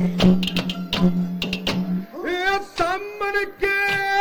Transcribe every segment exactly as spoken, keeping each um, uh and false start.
ये सामने के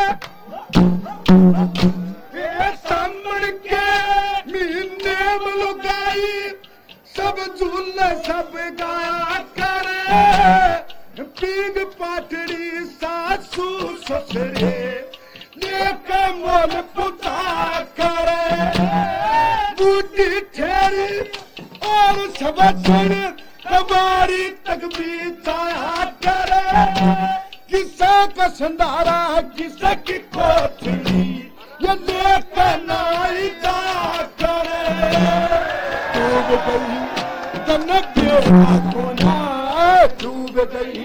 ये सामने के महीने में लुगाई सब झूले सब गा करे पीग पाटड़ी सासू ससुरे लेके मोल पुता करे बूटी ठेरी और सब सुन कबारी तक भी चाया करे किसा का संधारा किसा की कोठड़ी ये लेके नाई जा करे डूब गई तनक कोना डूब गई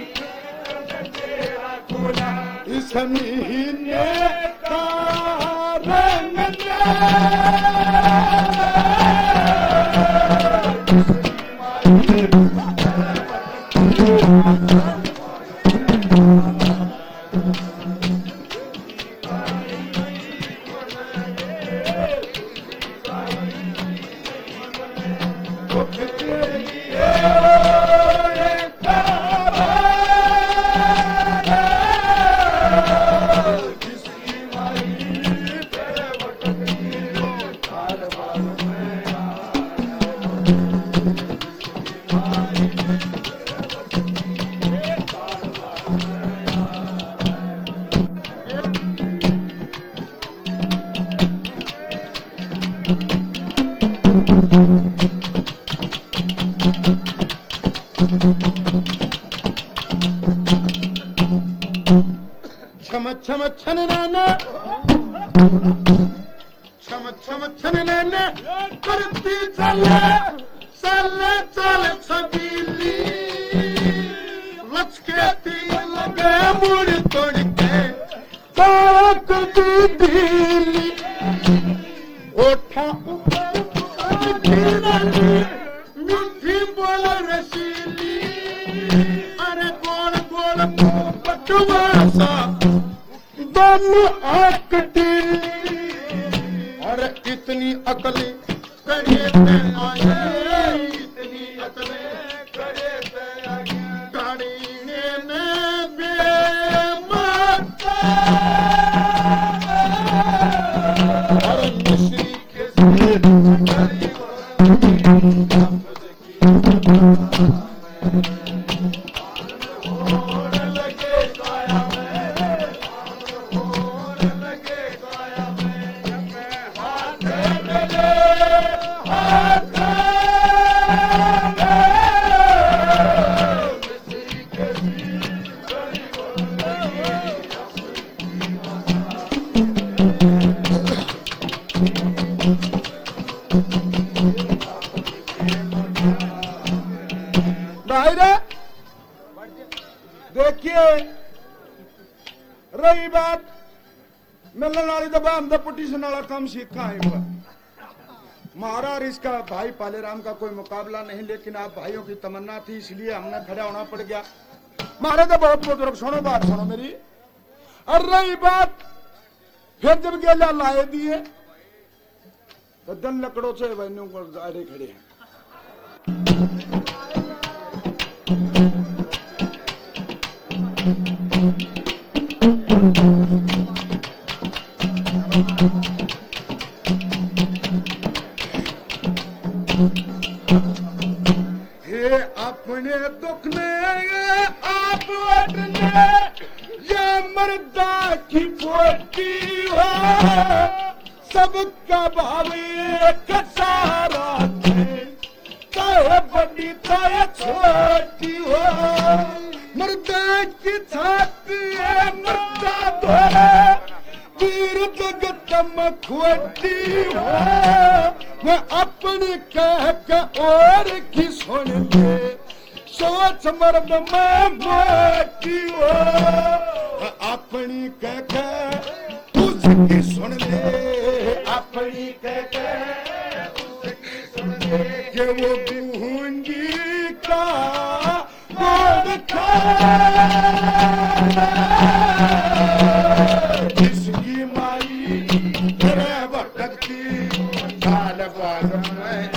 कोना इस महीने का रंग छम छम छन नाना छम छम छन नाना करती चले चले चले छबीली लचके लगे मुड़ तोड़ के ताक दी दिली ओठा मीठी बोल रसीली अरे गोल गोल पटुआ सा दोनों आंख दिली और इतनी अकली करे ते आए इतनी अकली करे ते आए गाड़ीने में बेमाता और मिश्री के देखिए रही बात मिलने वाली दबा हम पुटिशन वाला काम सीखा है हमारा और इसका भाई पालेराम का कोई मुकाबला नहीं, लेकिन आप भाइयों की तमन्ना थी इसलिए हमने खड़ा होना पड़ गया। मारे तो बहुत बुजुर्ग, सुनो बात सुनो मेरी। और रही बात फिर जब गेला लाए दिए तो दन लकड़ों से बहनों को आड़े खड़े हैं। हे अपने दुख ने आप वटने ये मर्दा की पोती हो, सबका भाव एक सारा थे, चाहे बड़ी चाहे छोटी हो। मर्दा की छाती है मर्दा धोए, वीर जगत में खोटी हो। मैं अपनी कह के और की सुन ले, सोच मर्द में मोटी हो। अपनी कह के उसकी सुन ले, अपनी कह के उसकी सुन ले, कि वो गूंगी का गोद खा जिसकी माई तेरे भटकती काल बाग में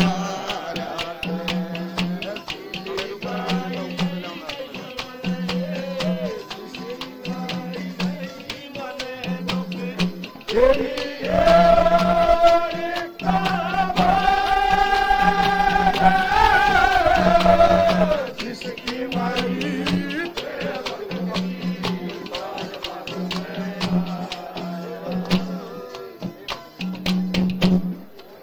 Yeah.